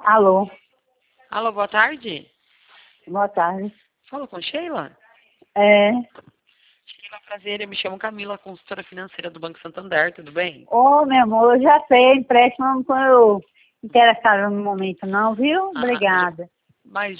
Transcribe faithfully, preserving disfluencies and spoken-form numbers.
Alô, Alô, boa tarde. boa tarde. Fala com Sheila? É. Sheila, prazer. Eu me chamo Camila, consultora financeira do Banco Santander, tudo bem? Ô, meu amor, eu já sei, empréstimo não estou interessada no momento não, viu? Ah, Obrigada. mas